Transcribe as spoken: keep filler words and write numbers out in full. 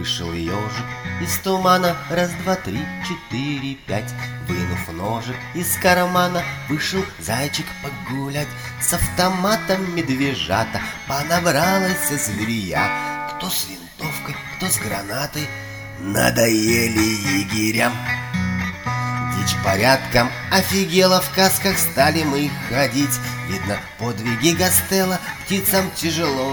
Вышел ежик из тумана, раз, два, три, четыре, пять. Вынув ножик из кармана, вышел зайчик погулять. С автоматом медвежата понабралась зверья. Кто с винтовкой, кто с гранатой, надоели егерям. Дичь порядком офигела, в касках стали мы ходить. Видно, подвиги Гастелло птицам тяжело